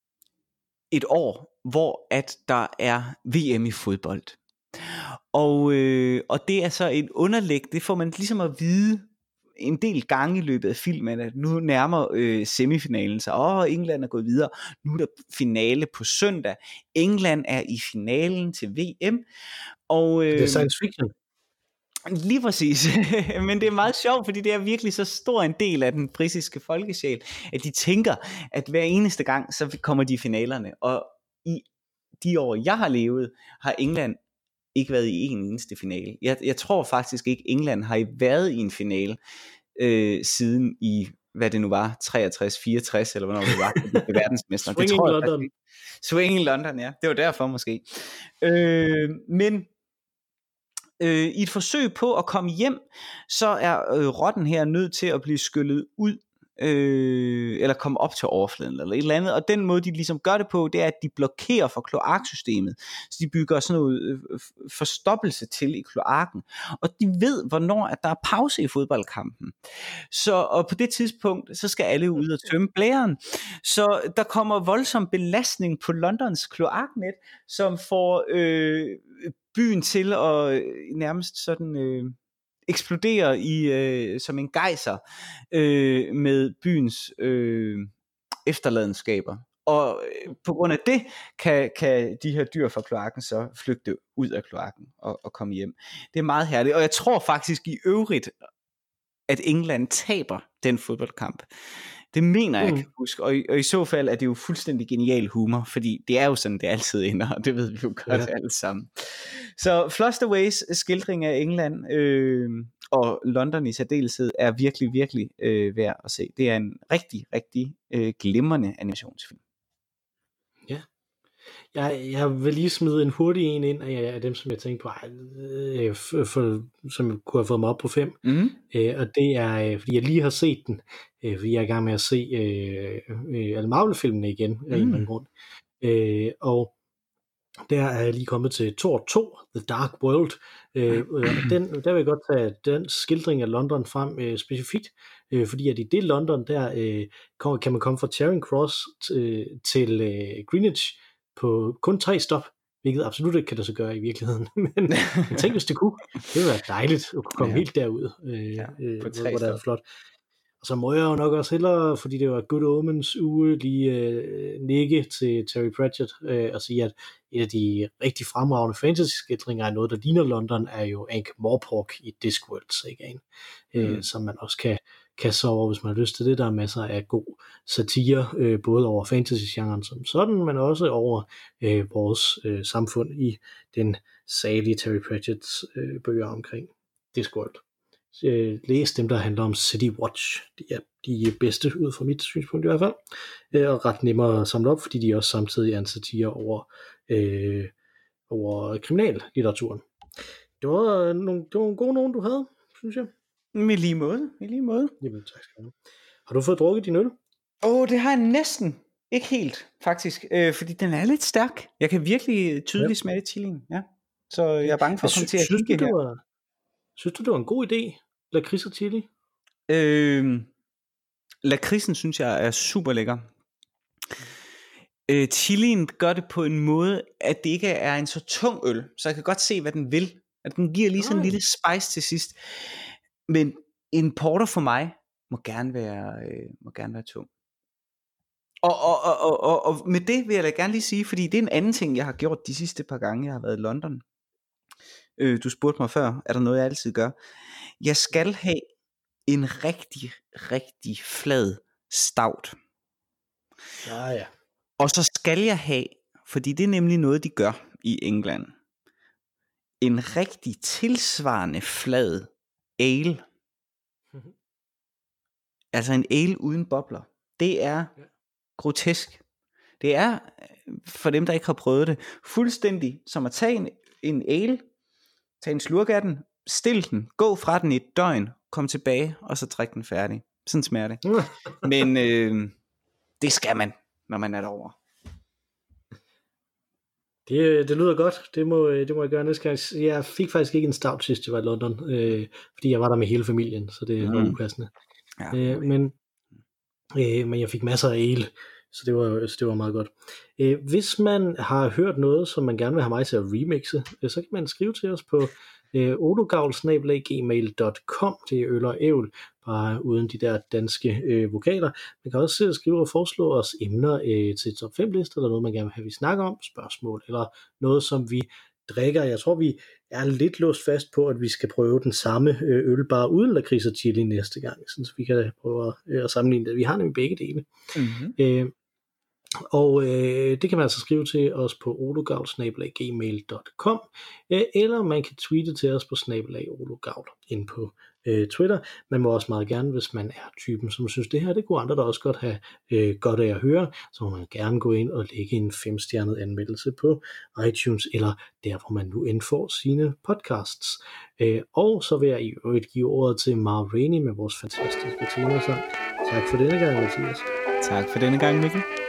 et år, hvor at der er V M i fodbold, og, øh, og det er så et underlæg, det får man ligesom at vide en del gange i løbet af filmen, at nu nærmer øh, semifinalen sig. Åh, England er gået videre. Nu er der finale på søndag. England er i finalen til V M. Og, øh, det er science fiction. Lige præcis. Men det er meget sjovt, fordi det er virkelig så stor en del af den britiske folkesjæl, at de tænker, at hver eneste gang, så kommer de i finalerne. Og i de år, jeg har levet, har England ikke været i en eneste finale. Jeg, jeg tror faktisk ikke, England har været i en finale øh, siden i, hvad det nu var, treogtres, fireogtres, eller hvornår det var, det verdensmester. Swinging det tror jeg, London. Swinging London, ja. Det var derfor måske. Øh, men øh, i et forsøg på at komme hjem, så er øh, rotten her nødt til at blive skyllet ud, Øh, eller komme op til overfladen eller et eller andet, og den måde de ligesom gør det på, det er at de blokerer for kloaksystemet, så de bygger sådan noget øh, forstoppelse til i kloakken, og de ved hvornår at der er pause i fodboldkampen, så og på det tidspunkt så skal alle ud og tømme blæren, så der kommer voldsom belastning på Londons kloaknet, som får øh, byen til at nærmest sådan øh, eksploderer i øh, som en gejser øh, med byens øh, efterladenskaber, og øh, på grund af det kan, kan de her dyr fra kloakken så flygte ud af kloakken og, og komme hjem. Det er meget herligt, og jeg tror faktisk i øvrigt at England taber den fodboldkamp. Det mener jeg, mm. jeg kan huske, og i, og i så fald er det jo fuldstændig genial humor, fordi det er jo sådan, det altid ender, og det ved vi jo godt ja. alle sammen. Så Flushed Aways skildring af England øh, og London i særdeleshed er virkelig, virkelig øh, værd at se. Det er en rigtig, rigtig øh, glimrende animationsfilm. Ja. Jeg, jeg vil lige smide en hurtig en ind af dem, som jeg tænkte på, øh, for, for, som kunne have fået mig op på fem. Mm. Øh, og det er, øh, fordi jeg lige har set den, øh, fordi jeg er i gang med at se øh, øh, alle Marvel-filmene igen, mm. af en eller anden grund. Øh, og der er jeg lige kommet til Thor to, The Dark World. Øh, og den, der vil jeg godt tage den skildring af London frem øh, specifikt, øh, fordi at i det London, der øh, kan, kan man komme fra Charing Cross t- til øh, Greenwich, på kun tre stop, hvilket absolut ikke kan det så gøre i virkeligheden. Men jeg tænkte, hvis det kunne, det ville være dejligt at kunne komme ja. helt derud, øh, ja, øh, hvor det er flot. Og så må jeg jo nok også hellere, fordi det var Good Omens uge, lige øh, nikke til Terry Pratchett øh, og sige, at et af de rigtig fremragende fantasy-skildringer af noget, der ligner London, er jo Ankh Morpork i Discworld-sagaen, øh, mm. som man også kan, kaste sig over, hvis man har lyst til det. Der er masser af god satire, øh, både over fantasy-genren som sådan, men også over øh, vores øh, samfund i den salige Terry Pratchett's øh, bøger omkring Discworld. Øh, læs dem, der handler om City Watch. De er de bedste ud fra mit synspunkt i hvert fald, øh, og ret nemmere at samle op, fordi de også samtidig er en satire over, øh, over kriminallitteraturen. Det var, nogle, det var nogle gode nogen, du havde, synes jeg. Med lige måde, med lige måde. Jamen, tak skal du have. Har du fået drukket din øl? Åh, oh, det har jeg næsten. Ikke helt, faktisk. Øh, fordi den er lidt stærk. Jeg kan virkelig tydeligt ja. smage chilien. Ja. Så jeg er bange for at komme til at synes, kigge du, her. var, synes du, det var en god idé? Lakrids og chili? Øh, lakridsen synes jeg er super lækker. Øh, chilien gør det på en måde, at det ikke er en så tung øl. Så jeg kan godt se, hvad den vil. At den giver lige sådan en lille spice til sidst. Men en porter for mig må gerne være, øh, må gerne være tung. Og, og, og, og, og, og med det vil jeg da gerne lige sige, fordi det er en anden ting, jeg har gjort de sidste par gange, jeg har været i London. Øh, du spurgte mig før, er der noget, jeg altid gør? Jeg skal have en rigtig, rigtig flad stout. Ja, ja. Og så skal jeg have, fordi det er nemlig noget, de gør i England, en rigtig tilsvarende flad ale. Mm-hmm. Altså en ale uden bobler. Det er ja. grotesk. Det er, for dem der ikke har prøvet det, fuldstændig som at tage en, en ale, tage en slurk af den, stil den, gå fra den i et døgn, kom tilbage, og så drikke den færdig. Sådan smager det. Men øh, det skal man, når man er derovre. Det, det lyder godt. Det må, det må jeg gøre næste gang. Jeg fik faktisk ikke en stout sidst, jeg var i London, øh, fordi jeg var der med hele familien, så det var mm. upassende. Ja, okay. øh, men, øh, men jeg fik masser af ale, så det var, så det var meget godt. Øh, hvis man har hørt noget, som man gerne vil have mig til at remixe, øh, så kan man skrive til os på øh, ologavl snabel-a gmail punktum com. Det er øl og ævl, bare uden de der danske øh, vokaler. Man kan også øh, skrive og foreslå os emner øh, til top fem lister, eller noget man gerne vil have, vi snakker om, spørgsmål, eller noget som vi drikker. Jeg tror vi er lidt låst fast på, at vi skal prøve den samme øh, øl, bare uden lakrids og chili næste gang, så vi kan prøve øh, at sammenligne det. Vi har nemlig begge dele. Mm-hmm. Øh, Og øh, det kan man altså skrive til os på ologavl snabel-a gmail punktum com, øh, eller man kan tweete til os på snabel-a ologavl ind på øh, Twitter. Man må også meget gerne, hvis man er typen, som synes det her, det kunne andre der også godt have øh, godt af at høre, så må man gerne gå ind og lægge en femstjernet anmeldelse på iTunes, eller der hvor man nu indfor sine podcasts. Øh, og så vil jeg i øvrigt give ordet til Ma Rainey med vores fantastiske temasang. Tak for denne gang, Mathias. Tak for denne gang, Mikkel.